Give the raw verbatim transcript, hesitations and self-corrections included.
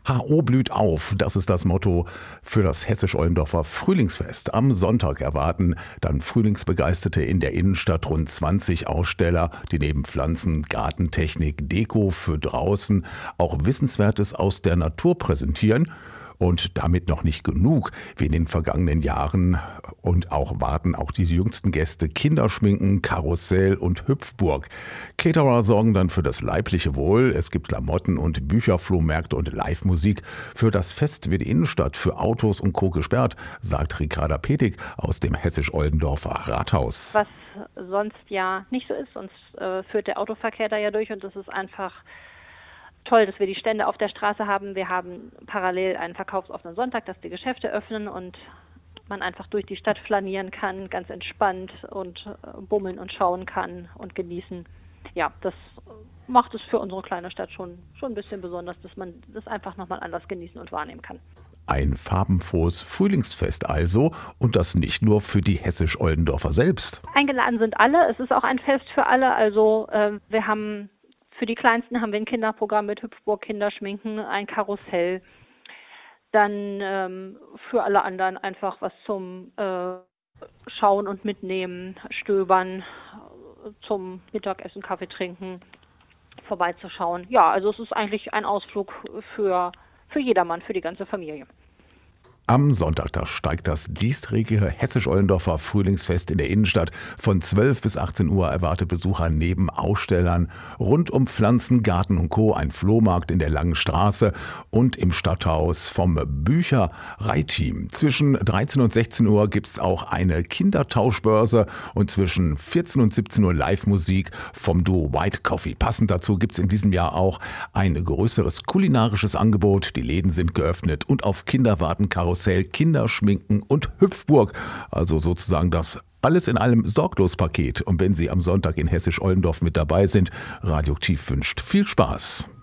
H O blüht auf, das ist das Motto für das Hessisch-Ollendorfer Frühlingsfest. Am Sonntag erwarten dann Frühlingsbegeisterte in der Innenstadt rund zwanzig Aussteller, die neben Pflanzen, Gartentechnik, Deko für draußen auch Wissenswertes aus der Natur präsentieren. Und damit noch nicht genug, wie in den vergangenen Jahren. Und auch warten auch die jüngsten Gäste Kinderschminken, Karussell und Hüpfburg. Caterer sorgen dann für das leibliche Wohl. Es gibt Klamotten und Bücherflohmärkte und Live-Musik. Für das Fest wird die Innenstadt für Autos und Co. gesperrt, sagt Ricarda Petig aus dem Hessisch-Ollendorfer Rathaus. Was sonst ja nicht so ist, sonst äh, führt der Autoverkehr da ja durch und das ist einfach toll, dass wir die Stände auf der Straße haben. Wir haben parallel einen verkaufsoffenen Sonntag, dass die Geschäfte öffnen und man einfach durch die Stadt flanieren kann, ganz entspannt und bummeln und schauen kann und genießen. Ja, das macht es für unsere kleine Stadt schon, schon ein bisschen besonders, dass man das einfach nochmal anders genießen und wahrnehmen kann. Ein farbenfrohes Frühlingsfest also und das nicht nur für die Hessisch-Ollendorfer selbst. Eingeladen sind alle, es ist auch ein Fest für alle, also äh, wir haben Für die Kleinsten haben wir ein Kinderprogramm mit Hüpfburg, Kinderschminken, ein Karussell. Dann ähm, für alle anderen einfach was zum äh, Schauen und Mitnehmen, Stöbern, zum Mittagessen, Kaffee trinken, vorbeizuschauen. Ja, also es ist eigentlich ein Ausflug für, für jedermann, für die ganze Familie. Am Sonntag, da steigt das diesjährige Hessisch-Ollendorfer Frühlingsfest in der Innenstadt. Von zwölf bis achtzehn Uhr erwartet Besucher neben Ausstellern rund um Pflanzen, Garten und Co. ein Flohmarkt in der Langen Straße und im Stadthaus vom Büchereiteam. Zwischen dreizehn und sechzehn Uhr gibt es auch eine Kindertauschbörse und zwischen vierzehn und siebzehn Uhr Live-Musik vom Duo White Coffee. Passend dazu gibt es in diesem Jahr auch ein größeres kulinarisches Angebot. Die Läden sind geöffnet und auf Kinder warten Karussell, Kinderschminken und Hüpfburg. Also sozusagen das alles in einem Sorglos-Paket. Und wenn Sie am Sonntag in Hessisch-Ollendorf mit dabei sind, Radioaktiv wünscht viel Spaß.